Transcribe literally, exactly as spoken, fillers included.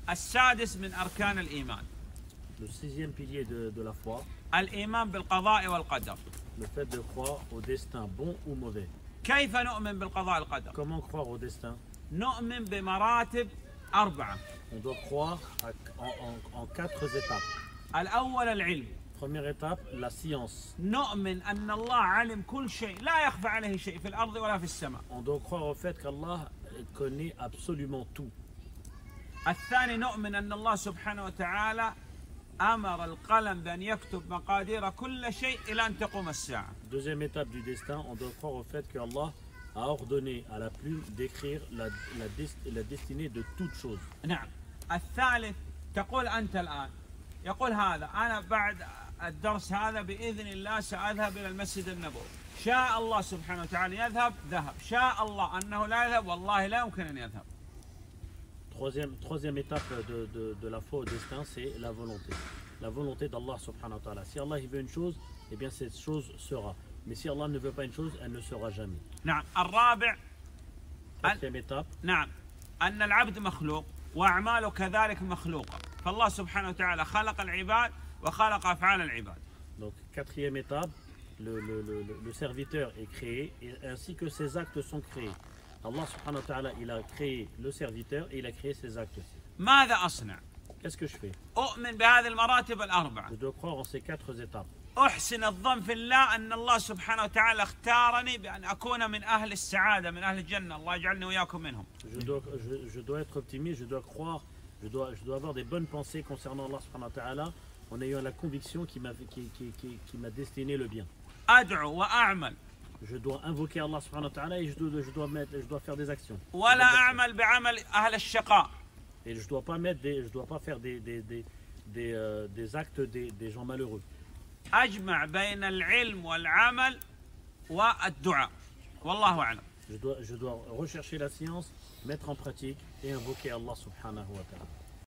السادس من أركان الإيمان. Le sixième pilier de, de la foi, الإيمان بالقضاء والقدر. le fait de croire au destin, bon ou mauvais. كيف نؤمن بالقضاء والقدر؟ Comment croire au destin? نؤمن بمراتب أربعة. On doit croire à- en, en- en quatre étapes. الأول العلم. Première étape, la science. نؤمن أن الله علم كل شيء لا يخفى عليه شيء في الأرض ولا في السماء. On doit croire au fait qu'Allah connaît absolument tout. الثاني نؤمن أن الله سبحانه وتعالى أمر القلم بأن يكتب مقادير كل شيء إلى أن تقوم الساعة. Deuxième étape du destin, on doit croire au fait que Allah a ordonné à la plume d'écrire la, la, dest- la destinée de toutes choses. نعم. الثالث تقول أنت الآن يقول هذا أنا بعد الدرس هذا بإذن الله سأذهب إلى المسجد النبوي. شاء الله سبحانه وتعالى يذهب ذهب، شاء الله أنه لا يذهب والله لا يمكن أن يذهب. Troisième, troisième étape de, de, de la foi au destin, c'est la volonté. La volonté d'Allah subhanahu wa ta'ala. Si Allah il veut une chose, eh bien cette chose sera. Mais si Allah ne veut pas une chose, elle ne sera jamais. نعم. الرابع Quatrième étape, نعم أن العبد مخلوق وأعماله كذلك مخلوقة، فالله سبحانه وتعالى خلق العباد وخلق أفعال العباد. donc quatrième étape, le, le, le, le serviteur est créé et ainsi que ses actes sont créés. Allah subhanahu wa ta'ala, il a créé le serviteur et il a créé ses actes aussi. ماذا أصنع؟ Qu'est-ce que je fais? أؤمن بهذه المراتب الأربعة. Je dois croire en ces quatre étapes. أحسن الظن في الله أن الله سبحانه وتعالى اختارني بأن أكون من أهل السعادة من أهل الجنة، الله يجعلني وإياكم منهم. Je dois, je, je dois être optimiste, je dois croire, je dois, je dois avoir des bonnes pensées concernant Allah subhanahu wa ta'ala en ayant la conviction qui m'a qui, qui, qui, qui m'a destiné le bien. أدعو وأعمل Je dois invoquer Allah subhanahu wa ta'ala et je dois, je dois, mettre, je dois faire des actions. ولا أعمل بعمل أهل الشقاء. Et je ne dois pas mettre des, je dois pas faire des, des, des, des, euh, des actes des, des gens malheureux. أجمع بين العلم والعمل والدعاء والله أعلم. Je dois, je dois rechercher la science, mettre en pratique et invoquer Allah subhanahu wa ta'ala.